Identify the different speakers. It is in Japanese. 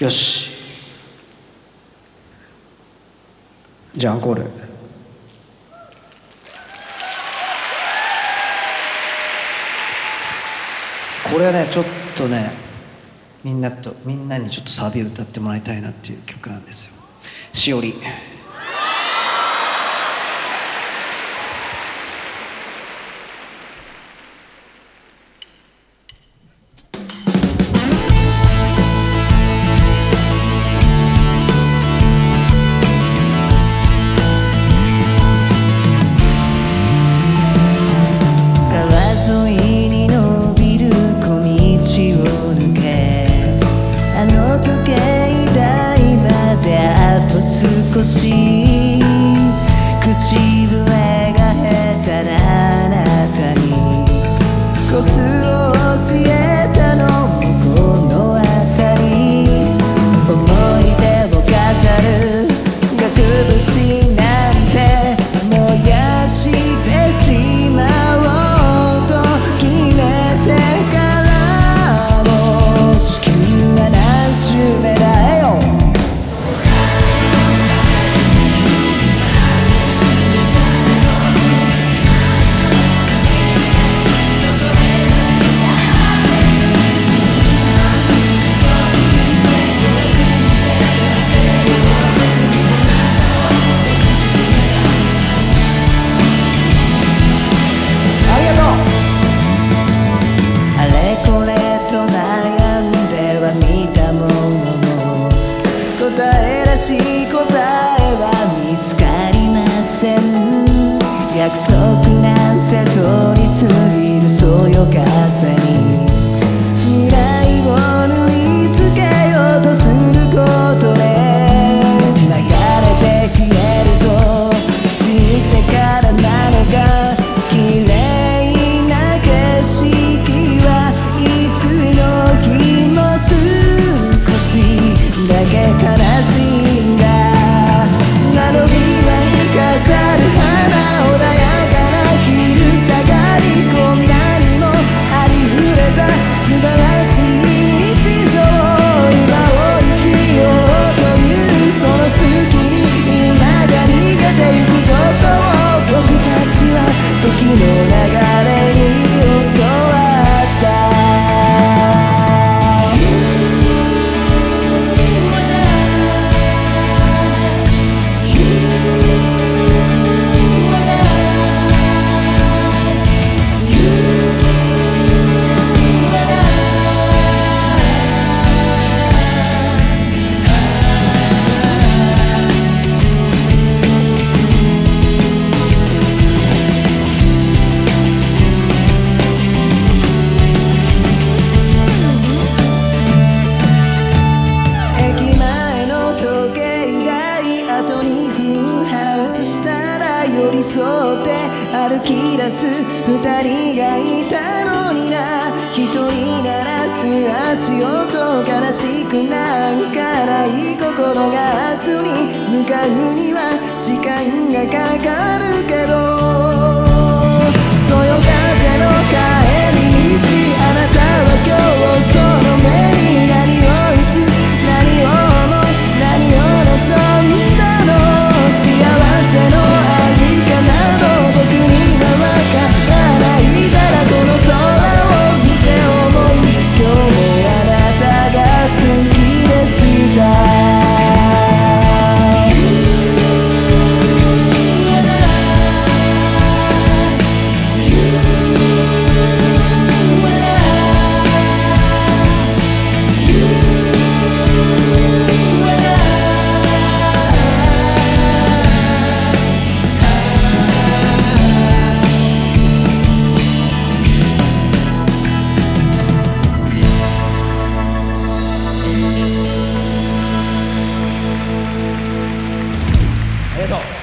Speaker 1: よし、じゃあアンコール。これはねちょっとねみんなにちょっとサビを歌ってもらいたいなっていう曲なんですよ。しおり。
Speaker 2: 少し口笛が下手なあなたにコツを教えたのもこの辺り、思い出を飾る額縁なんて燃やしてしまおうと決めてからも地球は何周目だよ。答えは見つかりません。約束なんて通り過ぎるそよ風に未来を縫い付けようとすることで流れて消えると知ってからなのか、綺麗な景色はいつの日も少しだけ悲しい窓際に飾る花、穏やかな昼下がり、こんなにもありふれた素晴らしい日常、今を生きようというその隙に今が逃げてゆくことを、僕たちは時の流れに教わった。寄り添って歩き出す二人がいたのにな、一人鳴らす足音、悲しくなんかない心が明日に向かうには時間がかかるけど、そよ風の帰り道、あなたは今日その目に何を映す、何を思う、何を望んだの、幸せのありかなど僕にはわからないから、この空を見て思う、今日もあなたが好きでした。
Speaker 1: ありがとう。